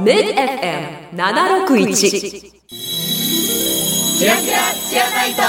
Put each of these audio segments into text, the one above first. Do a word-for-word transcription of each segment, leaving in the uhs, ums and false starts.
メッド エフエムななろくいち キラキラシアタイト。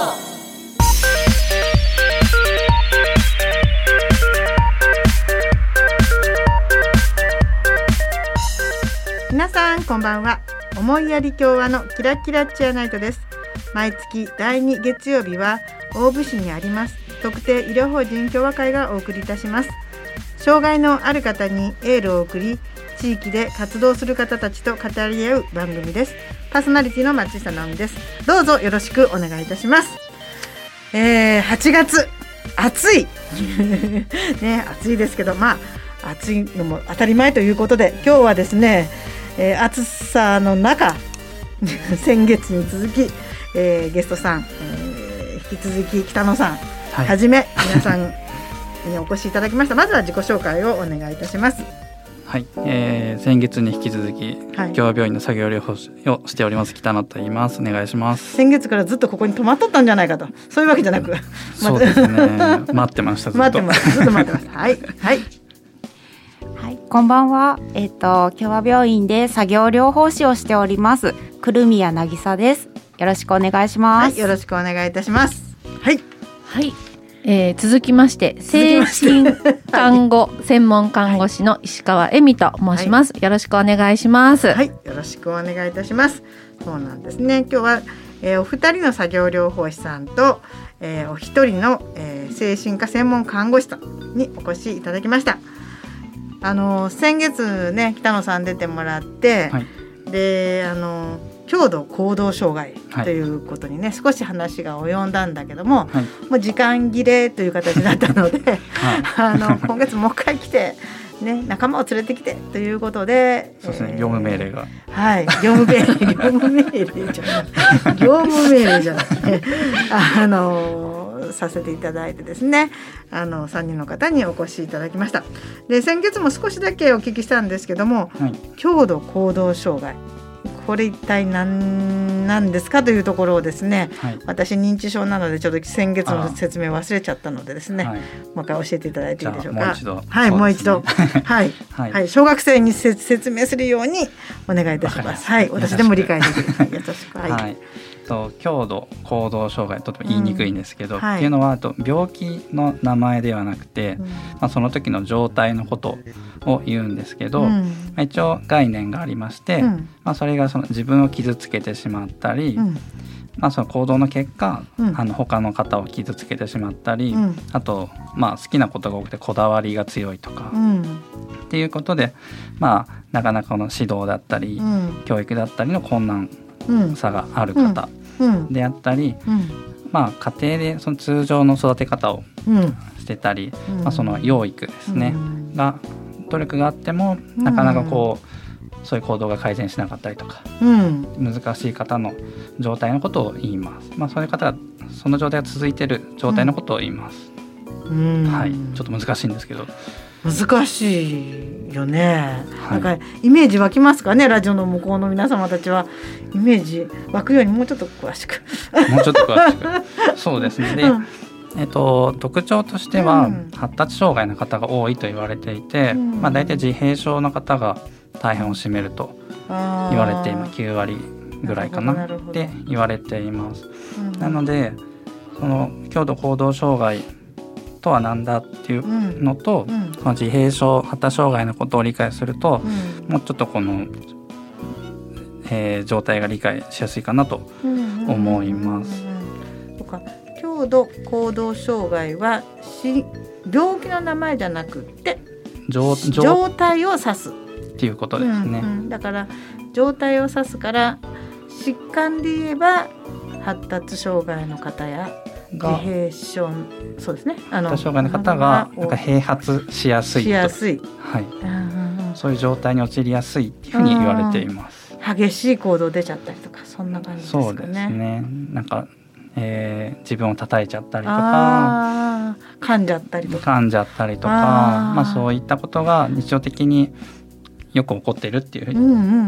皆さんこんばんは。思いやり共和のキラキラチアナイトです。毎月だいに月曜日は大府市にあります特定医療法人共和会がお送りいたします。障害のある方にエールを送り、地域で活動する方たちと語り合う番組です。パーソナリティの松下直美です。どうぞよろしくお願いいたします。えー、はちがつ暑いね、暑いですけど、まあ暑いのも当たり前ということで、今日はですね、えー、暑さの中先月に続き、えー、ゲストさん、えー、引き続き北野さん、はい、はじめ皆さんにお越しいただきました。まずは自己紹介をお願いいたします。 はい、えー、先月に引き続き、はい、共和病院の作業療法士をしております北野と言います。お願いします。 先月からずっとここに泊まっとったんじゃないかと、そういうわけじゃなくそうですね待ってました。ずっと待ってますずっと待ってますはいはいはい、こんばんは。えっと共和病院で作業療法士をしておりますくるみやなぎさです。よろしくお願いします。 はい、よろしくお願いいたします。はいはい、えー、続きまして精神看護専門看護師の石川恵美と申します、はい、よろしくお願いします。 はい、よろしくお願いいたします。そうなんですね。今日は、えー、お二人の作業療法士さんと、えー、お一人の、えー、精神科専門看護師さんにお越しいただきました。あの先月ね北野さん出てもらって、はい、であの強度行動障害ということにね、はい、少し話が及んだんだけども、はい、もう時間切れという形だったので、はい、あの今月もう一回来て、ね、仲間を連れてきてということで、 そうですね、えー、業務命令がはい業務命令業務命令じゃない業務命令じゃなくてあのさせていただいてですね、あのさんにんの方にお越しいただきました。で先月も少しだけお聞きしたんですけども、はい、強度行動障害、これ一体何なんですかというところをですね、はい、私認知症なのでちょっと先月の説明忘れちゃったのでですね、はい、もう一回教えていただいていいでしょうか。 もう一度、 はい、もう一度はいはいはい、小学生に説明するようにお願いいたします。はい、私でも理解できる優しく、はいはい、 と強度行動障害とても言いにくいんですけど、うんはい、っていうのはと病気の名前ではなくて、うんまあ、その時の状態のことを言うんですけど、うんまあ、一応概念がありまして、うんまあ、それがその自分を傷つけてしまったり、うんまあ、その行動の結果、うん、あの他の方を傷つけてしまったり、うん、あと、まあ、好きなことが多くてこだわりが強いとか、うん、っていうことで、まあ、なかなかの指導だったり、うん、教育だったりの困難さがある方であったり、うんうんまあ、家庭でその通常の育て方をしてたり、うんまあ、その養育ですね、うん、が努力があってもなかなかこう、うん、そういう行動が改善しなかったりとか、うん、難しい方の状態のことを言います、まあ、そういう方がその状態が続いている状態のことを言います、うんはい、ちょっと難しいんですけど難しいよね、はい、なんかイメージ湧きますかね。ラジオの向こうの皆様たちはイメージ湧くようにもうちょっと詳しくもうちょっと詳しくそうですね。で、うんえっと、特徴としては、うん、発達障害の方が多いと言われていて、うんまあ、大体自閉症の方が大半を占めると言われて今きゅうわりぐらいかなって言われています、うん、なのでその強度行動障害とは何だっていうのと、うんうん、その自閉症発達障害のことを理解すると、うん、もうちょっとこの、えー、状態が理解しやすいかなと思います。 強度行動障害はし病気の名前じゃなくて状態を指すっていうことですね、うんうん、 だから状態を指すから疾患で言えば発達障害の方や自閉症そうですねあの発達障害の方がなんか併発しやすいとしやすい、 はいうんうん、そういう状態に陥りやすいっていうふうに言われています。 激しい行動出ちゃったりとかそんな感じですかね。 そうですね。なんかえー、自分を叩いちゃったりとか噛んじゃったりとか噛んじゃったりとかあ、まあ、そういったことが日常的によく起こっているっていうふうに、うんうんうんうんうん、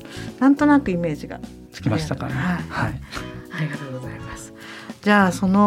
なんとなくイメージがつきましたかね。はい、はい、 ありがとうございます。じゃあその、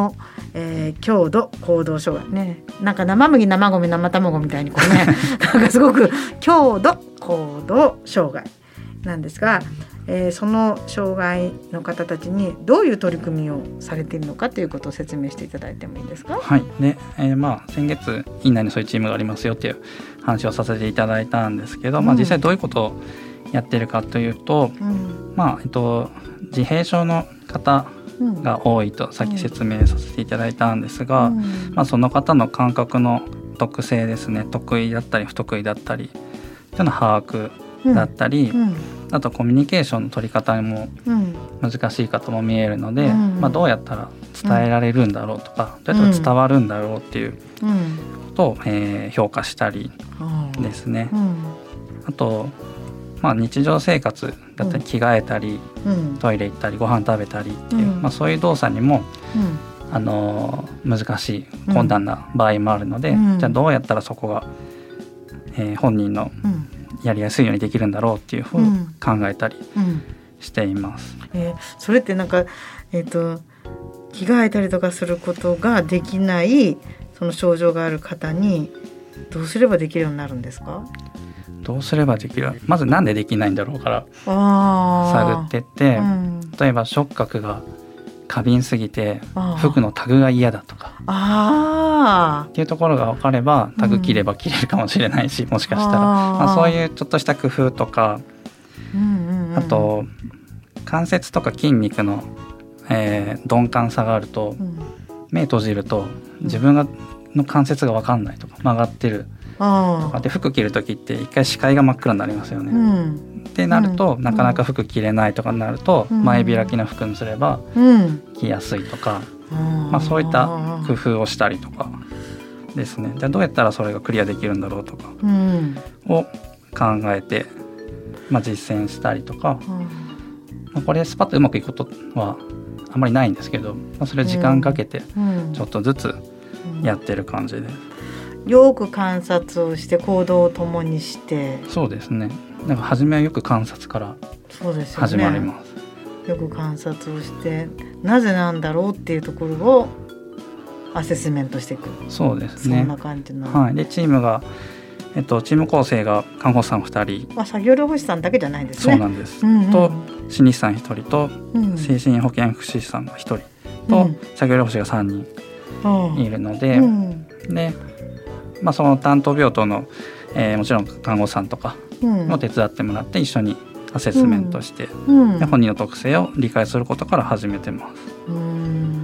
えー、強度行動障害ね、なんか生麦生米生卵みたいにこうねなんかすごく強度行動障害なんですが、えー、その障害の方たちにどういう取り組みをされているのかということを説明していただいてもいいですか。 はいで、えーまあ、先月院内にそういうチームがありますよっていう話をさせていただいたんですけど、うんまあ、実際どういうことをやってるかというと、うんまあえっと、自閉症の方が多いとさっき説明させていただいたんですが、うんまあ、その方の感覚の特性ですね、得意だったり不得意だったりというの把握だったり、うんうん、あとコミュニケーションの取り方も難しい方も見えるので、うんまあ、どうやったら伝えられるんだろうとか、どうやったら伝わるんだろうっていうことを、えー、評価したりですね、うん、あとまあ、日常生活だったり着替えたり、うん、トイレ行ったりご飯食べたりっていう、うんまあ、そういう動作にも、うん、あの難しい困難な場合もあるので、うん、じゃあどうやったらそこが、えー、本人のやりやすいようにできるんだろうっていうふうに考えたりしています、 うんうんえー、それってなんか、えーと、着替えたりとかすることができないその症状がある方にどうすればできるようになるんですか。 どうすればできる、まずなんでできないんだろうから探ってって、うん、例えば触覚が過敏すぎて服のタグが嫌だとかあっていうところが分かればタグ切れば切れるかもしれないし、うん、もしかしたらあ、まあ、そういうちょっとした工夫とか、うんうんうん、あと関節とか筋肉の、えー、鈍感さがあると、うん、目閉じると自分がの関節が分かんないとか曲がってるとかで服着る時って一回視界が真っ暗になりますよね、うん、ってなると、うん、なかなか服着れないとかになると、うん、前開きの服にすれば着やすいとか、うんまあ、そういった工夫をしたりとかですね。でどうやったらそれがクリアできるんだろうとかを考えて、まあ、実践したりとか、うんまあ、これスパッとうまくいくことはあんまりないんですけど、まあ、それを時間かけてちょっとずつやってる感じです、 うん、よく観察をして行動を共にして。 そうですね、なんか初めはよく観察から始まります。 よく観察をしてなぜなんだろうっていうところをアセスメントしていく。 そうですね、 そんな感じの、 はい、でチームが、えっと、チーム構成が看護師さんふたり、 まあ、作業療法士さんだけじゃないんですね。 そうなんです、うんうん、と心理師さんひとりと、うん、精神保健福祉士さんがひとりと、うん、作業療法士がさんにんいるので、うん、で、まあ、その担当病棟の、えー、もちろん看護師さんとかも手伝ってもらって一緒にアセスメントして、うんうん、で本人の特性を理解することから始めてます。 うん、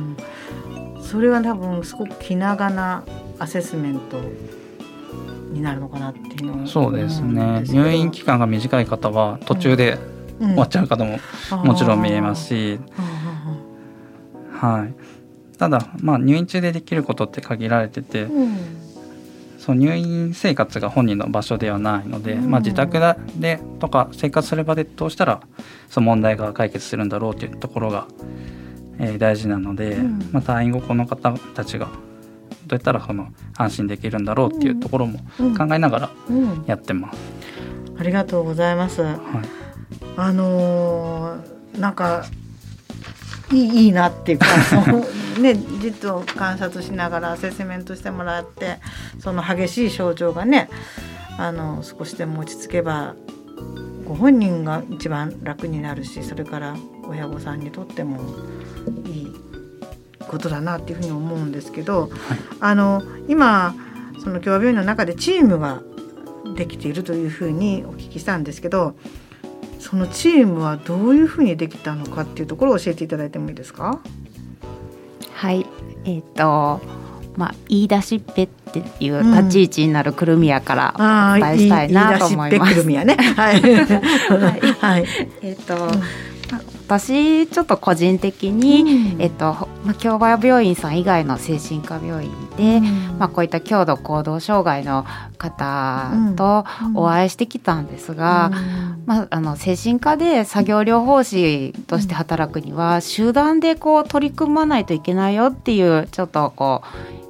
それは多分すごく気長なアセスメントになるのかなっていうのは。 そうですね、入院期間が短い方は途中で終わっちゃう方ももちろん見えますし、はい、ただ、まあ、入院中でできることって限られてて、うん、その入院生活が本人の場所ではないので、うんまあ、自宅でとか生活する場でどうしたらその問題が解決するんだろうというところが、えー、大事なので、うんまあ、退院後この方たちがどうやったらその安心できるんだろうっていうところも考えながらやってます、 うんうん、ありがとうございます、はい、あのー、なんかいい、いいなっていうかね、実を観察しながらアセスメントしてもらってその激しい症状がねあの少しでも落ち着けばご本人が一番楽になるし、それから親御さんにとってもいいことだなっていうふうに思うんですけど、はい、あの今その共和病院の中でチームができているというふうにお聞きしたんですけど、そのチームはどういうふうにできたのかっていうところを教えていただいてもいいですか。 はい、えーとまあ、言い出しっぺっていう立ち位置になるくるみやからお伝えしたいなと思います。 言い出しっぺくるみやね。はい。はい。 えっと、うん私ちょっと個人的に、うんえっとまあ、共和病院さん以外の精神科病院で、うんまあ、こういった強度行動障害の方とお会いしてきたんですが、うんまあ、あの精神科で作業療法士として働くには集団でこう取り組まないといけないよっていうちょっとこう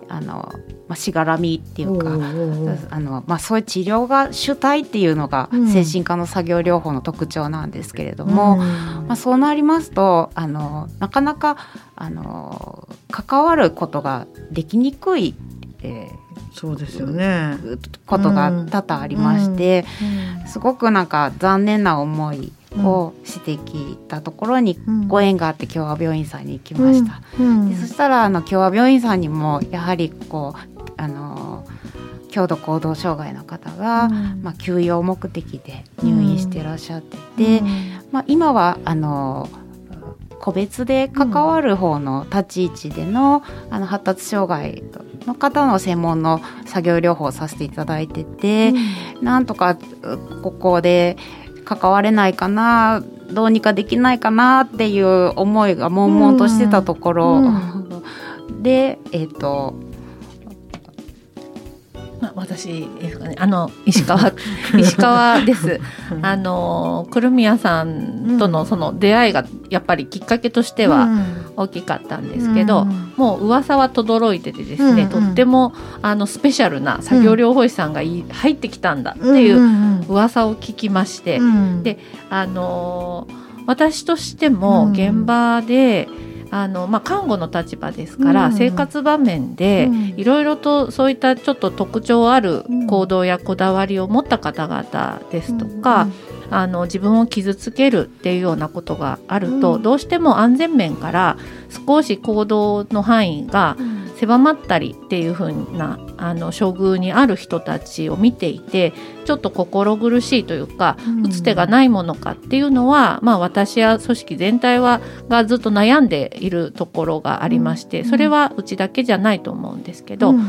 あの、まあ、しがらみっていうかあの、まあ、そういう治療が主体っていうのが精神科の作業療法の特徴なんですけれども、うんまあ、そうなりますとあのなかなかあの関わることができにくい、えーそうですよね。 ことが多々ありまして、うんうん、すごくなんか残念な思いをしてきたところにご縁があって共和病院さんに行きました、うんうん、でそしたらあの共和病院さんにもやはりこうあの強度行動障害の方が、うんまあ、休養目的で入院していらっしゃってて、うんまあ、今はあの個別で関わる方の立ち位置での、うん、あの発達障害の方の専門の作業療法をさせていただいてて、うん、なんとかここで関われないかなどうにかできないかなっていう思いが悶々としてたところ、うんうん、でえっとまあ、私ですかね、あの石川石川です。あのくるみやさんとのその出会いがやっぱりきっかけとしては大きかったんですけど、うん、もう噂は轟いててですね、うん、とってもあのスペシャルな作業療法士さんがい、うん、入ってきたんだっていう噂を聞きまして、うん、であの私としても現場で、うんあのまあ、看護の立場ですから、うん、生活場面でいろいろとそういったちょっと特徴ある行動やこだわりを持った方々ですとか、うん、あの自分を傷つけるっていうようなことがあると、うん、どうしても安全面から少し行動の範囲が狭まったりっていう風なあの処遇にある人たちを見ていてちょっと心苦しいというか、うん、打つ手がないものかっていうのは、まあ、私や組織全体はがずっと悩んでいるところがありまして、うん、それはうちだけじゃないと思うんですけど、うんうんうん、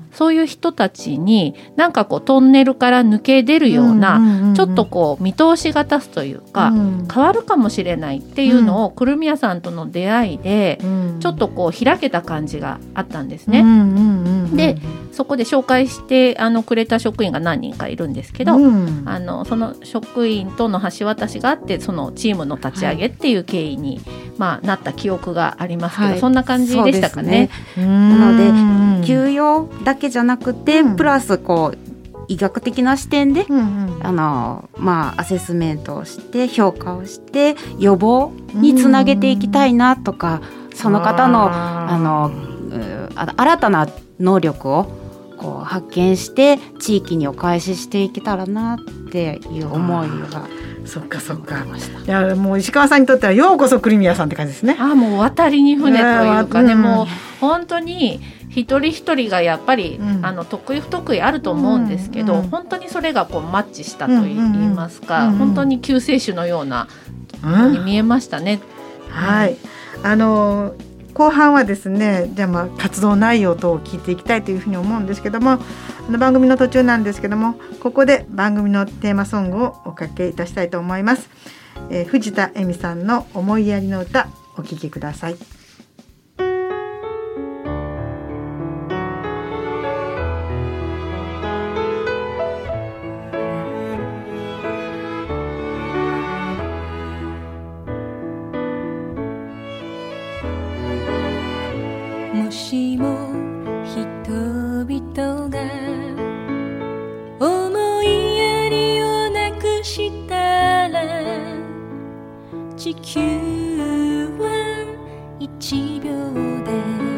そういう人たちになんかこうトンネルから抜け出るような、うんうんうん、ちょっとこう見通しが立つというか、うん、変わるかもしれないっていうのを、うん、くるみやさんとの出会いで、うん、ちょっとこう開けた感じがあったんですね、うんうんうんうん、でそこで紹介してあのくれた職員が何人かいるんですけど、うん、あのその職員との橋渡しがあってそのチームの立ち上げっていう経緯に、はいまあ、なった記憶がありますけど、はい、そんな感じでしたかね。 そうですね。なので休養だけじゃなくて、うん、プラスこう医学的な視点で、うんうんあのまあ、アセスメントをして評価をして予防につなげていきたいなとか、うん、その方の、あの新たな能力をこう発見して地域にお返ししていけたらなっていう思いがそっかそっか。いやもう石川さんにとってはようこそくるみやさんって感じですね。 あもう渡りに船というかね、うん、もう本当に一人一人がやっぱり、うん、あの得意不得意あると思うんですけど、うんうん、本当にそれがこうマッチしたといいますか、うんうん、本当に救世主のようなに見えましたね、 うん、はいあの後半はですねじゃあまあ活動内容等を聞いていきたいというふうに思うんですけどもあの番組の途中なんですけどもここで番組のテーマソングをおかけいたしたいと思います、えー、藤田恵美さんの思いやりの歌お聴きください。 もしも人々が思いやりをなくしたら地球は一秒で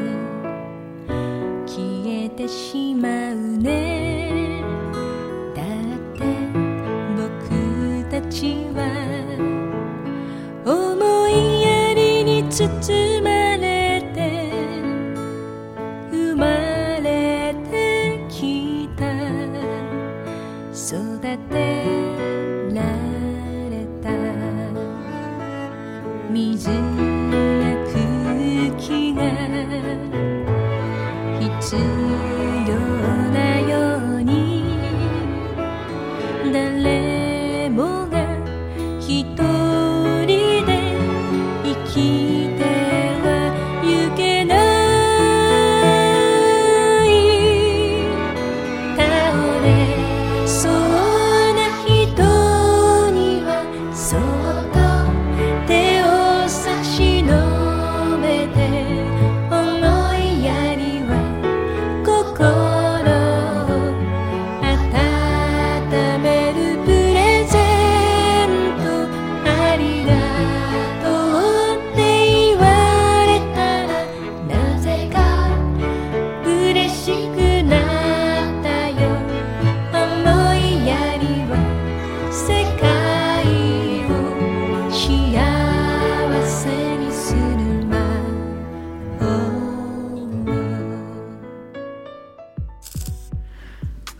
消えてしまうね。だって僕たちは思いやりに包まれて生まれてきた育てられた水や空気が必要なように誰もが一人で生きてはゆけない倒れそうな人にはそっと手を差し伸べて思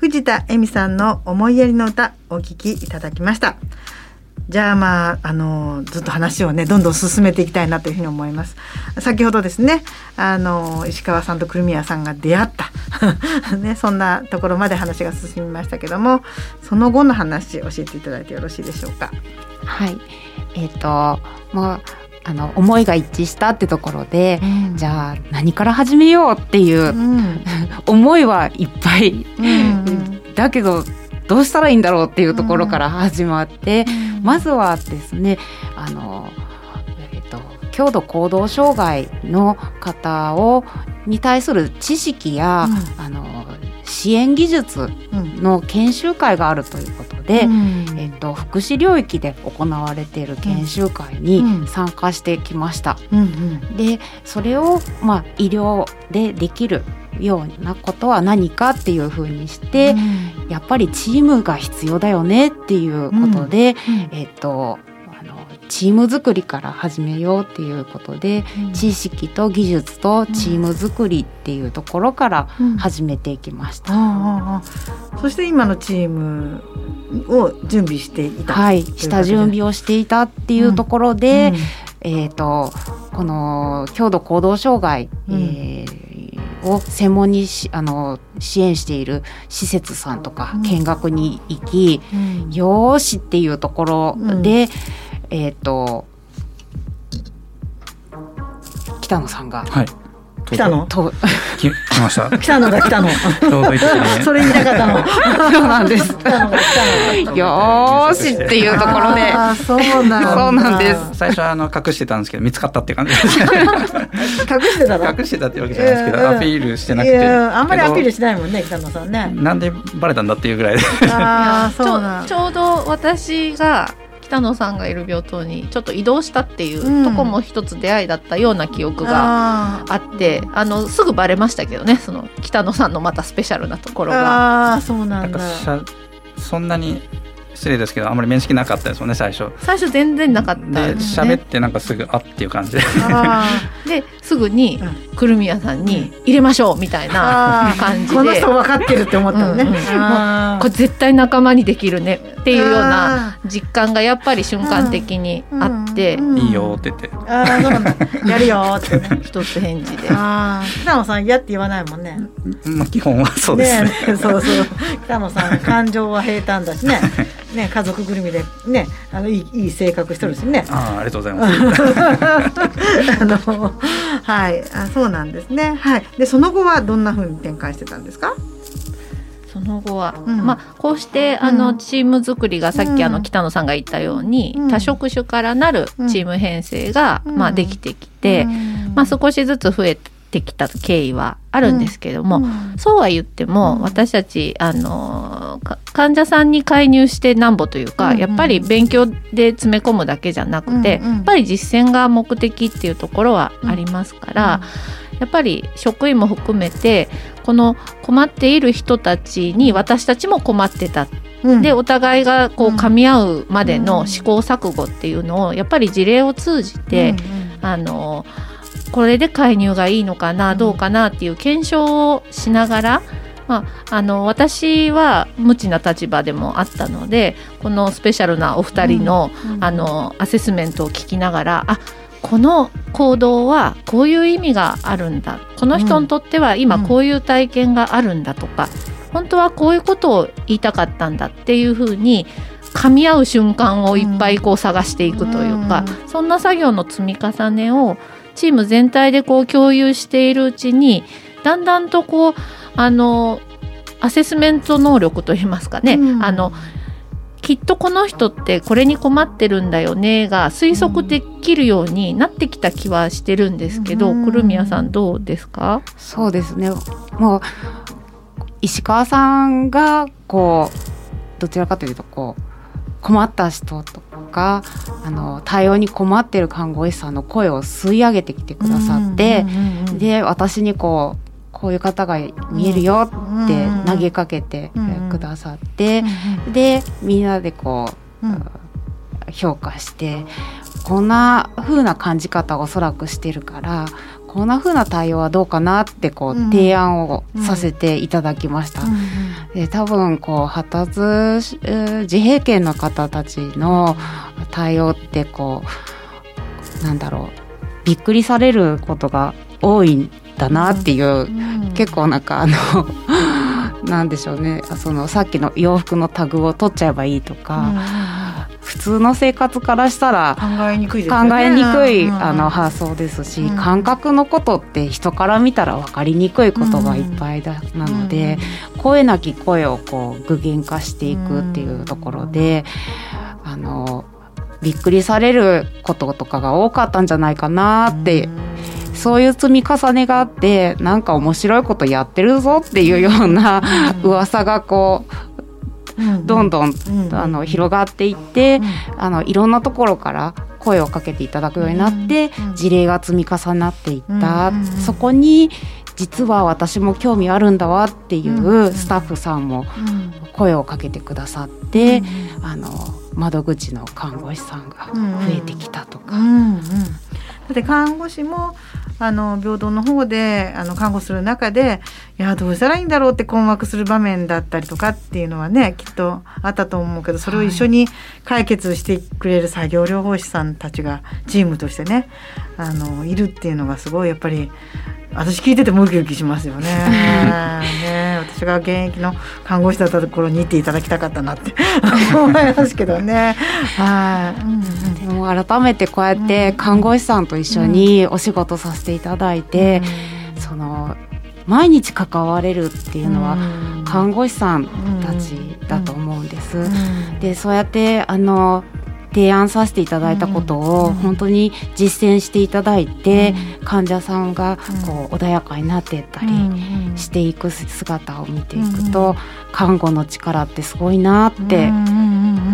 藤田恵美さんの思いやりの歌お聴きいただきました。じゃあまあ、あのずっと話をねどんどん進めていきたいなというふうに思います。先ほどですね、あの石川さんとくるみやさんが出会ったね、そんなところまで話が進みましたけども、その後の話教えていただいてよろしいでしょうか。 はい、えーとまああの思いが一致したってところで、うん、じゃあ何から始めようっていう、うん、思いはいっぱい、うん、だけどどうしたらいいんだろうっていうところから始まって、うん、まずはですね、あの、えっと、強度行動障害の方をに対する知識や、うん、あの支援技術の研修会があるということで、うん、えっと、福祉領域で行われている研修会に参加してきました。うんうん、でそれを、まあ、医療でできるようなことは何かっていうふうにして、うん、やっぱりチームが必要だよねっていうことで、うんうん、えっとあのチーム作りから始めようっていうことで、うん、知識と技術とチーム作りっていうところから始めていきました。うんうん、 そして今のチームを準備していた、 はい、下準備をしていたっていうところで、うんうん、えーと、この強度行動障害、うん、えーを専門にしあの支援している施設さんとか見学に行き、うん、よーしっていうところで、うん、えっと北野さんが、 はい、 来たのと来ました来たのが来たのそれ言いたかったのそうなんです来たのが来たのよーしっていうところであそうなんだそうなんです。 最初はあの隠してたんですけど見つかったっていう感じです隠してたの隠してたってわけじゃないですけど、アピールしてなくて、 あんまりアピールしないもんね北野さんね。 なんでバレたんだっていうぐらいであそうなんちょうど私が北野さんがいる病棟にちょっと移動したっていうとこも一つ出会いだったような記憶があって、うん、あ, あのすぐバレましたけどね、その北野さんのまたスペシャルなところが。 あそうなんだ。 なんかそんなに失礼ですけどあんまり面識なかったですよね最初最初全然なかったで喋、ね、ってなんかすぐあっていう感じでですぐにくるみやさんに入れましょうみたいな感じで、 この人分かってるって思ったのね、うんうん、もうこれ絶対仲間にできるねっていうような実感がやっぱり瞬間的にあって、 いいよって言ってあそうなんだやるよってね一つ返事であ北野さん嫌って言わないもんね、 まあ、基本はそうですね、 ねそうそう北野さん感情は平坦だしねね、家族ぐるみでね、あのいい、いい性格してるしね。 ああ、ありがとうございます。 あのはい、あ、そうなんですね。はい。で、その後はどんな風に展開してたんですか？ その後は、うん、まあこうしてあの、うん、チーム作りがさっきあの北野さんが言ったように、うん、多職種からなるチーム編成が、うん、まあできてきて、うん、まあ少しずつ増えててきた経緯はあるんですけども、うん、そうは言っても、うん、私たちあの患者さんに介入してなんぼというか、うんうん、やっぱり勉強で詰め込むだけじゃなくて、うんうん、やっぱり実践が目的っていうところはありますから、うん、やっぱり職員も含めてこの困っている人たちに私たちも困ってた、うん、でお互いがこう噛み合うまでの試行錯誤っていうのをやっぱり事例を通じて、うんうん、あのこれで介入がいいのかなどうかなっていう検証をしながら、まあ、あの私は無知な立場でもあったのでこのスペシャルなお二人 の,、うん、あのアセスメントを聞きながら、あこの行動はこういう意味があるんだ、この人にとっては今こういう体験があるんだとか、本当はこういうことを言いたかったんだっていうふうに噛み合う瞬間をいっぱいこう探していくというか、うん、そんな作業の積み重ねをチーム全体でこう共有しているうちにだんだんとこうあのアセスメント能力といいますかね、うん、あのきっとこの人ってこれに困ってるんだよねが推測できるようになってきた気はしてるんですけど、うん、くるみやさんどうですか？ そうですね、もう石川さんがこうどちらかというとこう困った人とかあの対応に困っている看護師さんの声を吸い上げてきてくださって、うんうんうんうん、で私にこうこういう方が見えるよって投げかけてくださって、うんうん、でみんなでこう、うん、評価してこんな風な感じ方をおそらくしてるからこんな風な対応はどうかなってこう提案をさせていただきました、うんうん、 で多分こう発達自閉権の方たちの対応ってこうなんだろうびっくりされることが多いんだなっていう、うんうん、結構なんかあのなんでしょうねそのさっきの洋服のタグを取っちゃえばいいとか、うん、普通の生活からしたら考えにくいですよね。 考えにくい、 うん、 あの発想ですし、 うん、 感覚のことって人から見たら分かりにくいことがいっぱいだ、うん、なので、うん、声なき声をこう具現化していくっていうところで、うん、あのびっくりされることとかが多かったんじゃないかなって、うん、そういう積み重ねがあってなんか面白いことやってるぞっていうような、うん、噂がこう、うん、どんどん、うん、あの広がっていって、うん、あのいろんなところから声をかけていただくようになって、うん、事例が積み重なっていった、うん、そこに実は私も興味あるんだわっていうスタッフさんも声をかけてくださって、うん、あの窓口の看護師さんが増えてきたとか、うんうんうん、だって看護師もあの平等の方であの看護する中でいやどうしたらいいんだろうって困惑する場面だったりとかっていうのはねきっとあったと思うけどそれを一緒に解決してくれる作業療法士さんたちがチームとしてねあのいるっていうのがすごいやっぱり私聞いててもウキウキしますよねね私が現役の看護師だったところに行っていただきたかったなって思いますけどねはい、うんうん、 でも改めてこうやって看護師さんと一緒にお仕事させていただいて、うん、その毎日関われるっていうのは看護師さんたちだと思うんです、うん、でそうやってあの提案させていただいたことを本当に実践していただいて、うん、患者さんがこう穏やかになっていったりしていく姿を見ていくと、うん、看護の力ってすごいなって、うん、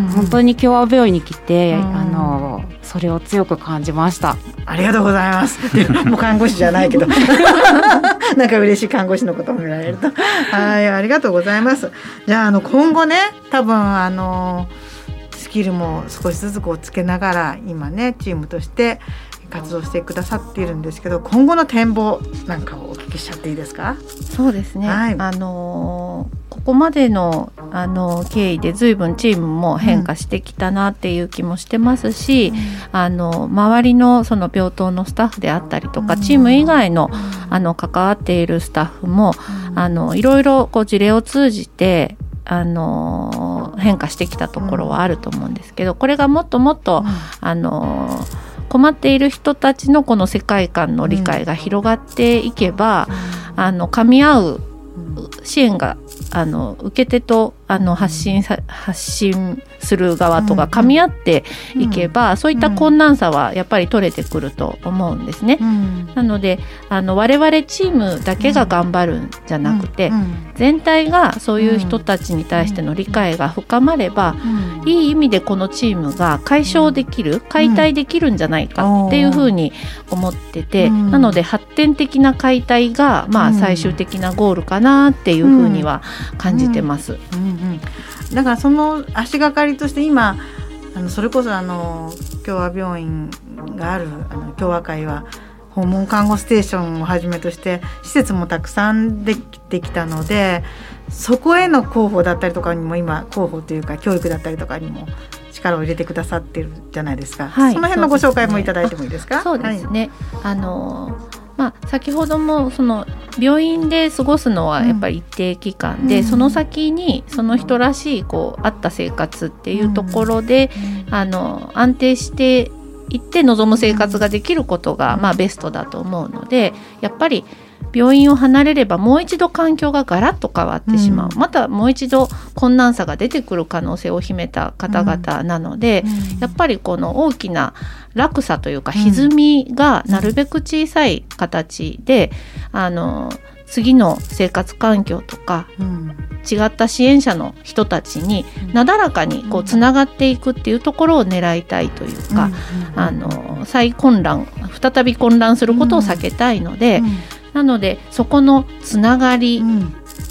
本当に共和病院に来て、うん、あのそれを強く感じました。 ありがとうございますもう看護師じゃないけどなんか嬉しい看護師のことを見られるとはいありがとうございます。じゃあ、あの今後ね多分あのスキルも少しずつこうつけながら今ねチームとして活動してくださっているんですけど今後の展望なんかをお聞きしちゃっていいですか。 そうですね、はい、あのここまでの、あの経緯で随分チームも変化してきたなっていう気もしてますし、うん、あの周りのその病棟のスタッフであったりとか、うん、チーム以外の、あの関わっているスタッフも、うん、あのいろいろこう事例を通じてあの変化してきたところはあると思うんですけど、これがもっともっと、うん、あの困っている人たちのこの世界観の理解が広がっていけば、うん、あの噛み合う支援があの受け手とあの発信さ発信する側とか噛み合っていけば、うん、そういった困難さはやっぱり取れてくると思うんですね、うん、なのであの我々チームだけが頑張るんじゃなくて、うんうん、全体がそういう人たちに対しての理解が深まれば、うん、いい意味でこのチームが解消できる、解体できるんじゃないかっていうふうに思ってて、うん、なので発展的な解体が、まあ、最終的なゴールかなっていうふうには感じてます、うんうんうんうん、だからその足がかりとして今あのそれこそあの共和病院があるあの共和会は訪問看護ステーションをはじめとして施設もたくさんできてきたのでそこへの広報だったりとかにも今広報というか教育だったりとかにも力を入れてくださってるじゃないですか、はい、その辺のご紹介もいただいてもいいですか。 そうですね、はい、あのまあ、先ほどもその病院で過ごすのはやっぱり一定期間で、うん、その先にその人らしいこう合った生活っていうところで、うん、あの安定していって望む生活ができることが、まあ、ベストだと思うのでやっぱり病院を離れればもう一度環境がガラッと変わってしまう、うん、またもう一度困難さが出てくる可能性を秘めた方々なので、うん、やっぱりこの大きな落差というか歪みがなるべく小さい形で、うん、あの次の生活環境とか、うん、違った支援者の人たちになだらかにこうつながっていくっていうところを狙いたいというか、うん、あの再混乱再び混乱することを避けたいので、うんうん、なのでそこのつながり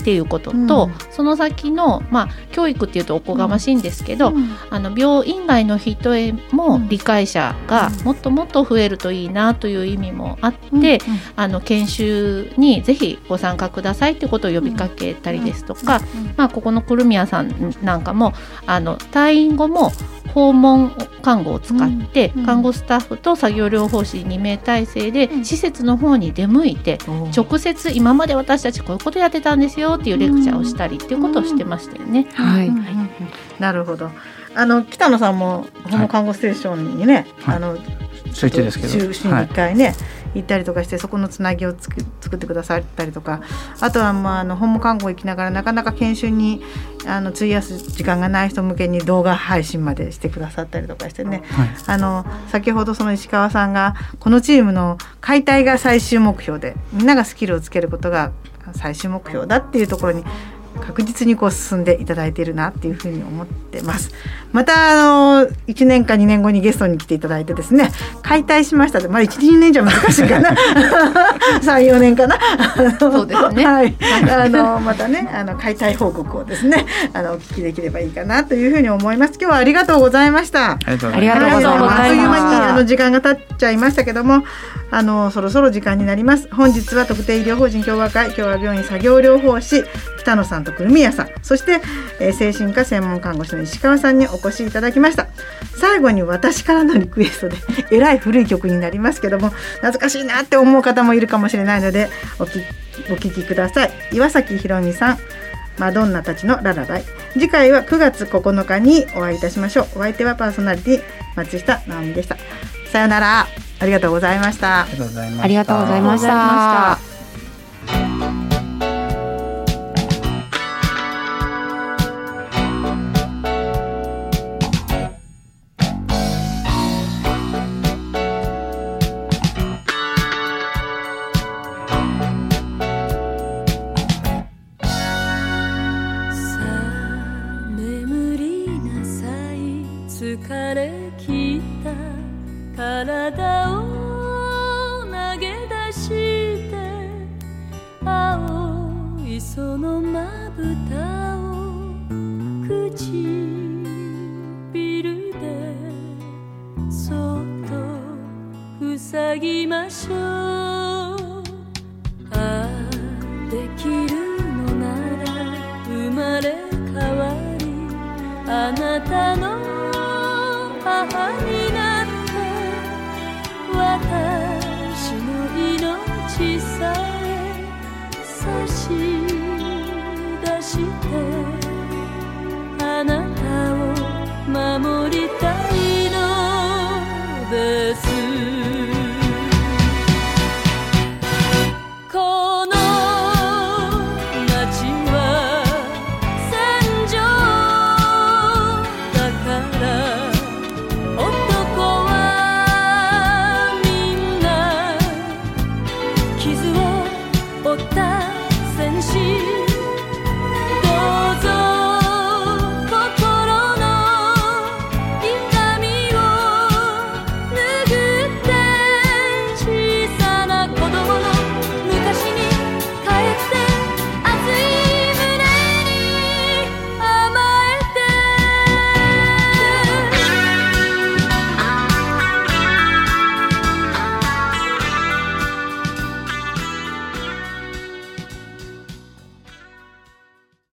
っていうことと、うん、その先の、まあ、教育っていうとおこがましいんですけど、うん、あの病院外の人へも理解者がもっともっと増えるといいなという意味もあって、うん、あの研修にぜひご参加くださいということを呼びかけたりですとか、まあ、ここのくるみやさんなんかもあの退院後も訪問看護を使って、うん、看護スタッフと作業療法士に名体制で、うん、施設の方に出向いて、うん、直接今まで私たちこういうことやってたんですよっていうレクチャーをしたりっていうことをしてましたよね。 うんはい、なるほど。あの北野さんも訪問看護ステーションにね、はい、あの週いちですけど週にいっかいね、はい、行ったりとかしてそこのつなぎをつく作ってくださったりとか、あとは、まあ、あの訪問看護行きながらなかなか研修にあの費やす時間がない人向けに動画配信までしてくださったりとかしてね、はい、あの先ほどその石川さんがこのチームの解体が最終目標でみんながスキルをつけることが最終目標だっていうところに確実にこう進んでいただいているなっていうふうに思ってます。またあのいちねんかにねんごにゲストに来ていただいてですね、解体しましたで、まあ、いち、にねんじゃ難しいかなさん、よねんかなそうですね、 はい、あのまたねあの解体報告をですねあのお聞きできればいいかなというふうに思います。今日はありがとうございました。 ありがとうございます。ありがとうございました。 あっという間にあの時間が経っちゃいましたけども、あのそろそろ時間になります。本日は特定医療法人協和会協和病院作業療法士北野さんとくるみやさん、そして、えー、精神科専門看護師の石川さんにお越しいただきました。最後に私からのリクエストでえらい古い曲になりますけども懐かしいなって思う方もいるかもしれないのでおきお聞きください。岩崎宏美さん、マドンナたちのララバイ。次回はくがつここのかにお会いいたしましょう。お相手はパーソナリティ松下直美でした。さよなら。ありがとうございました。 ありがとうございました。 ありがとうございました。 疲れ切った体を投げ出して青いそのまぶたを唇でそっと塞ぎましょう。ああできるのなら生まれ変わりあなたの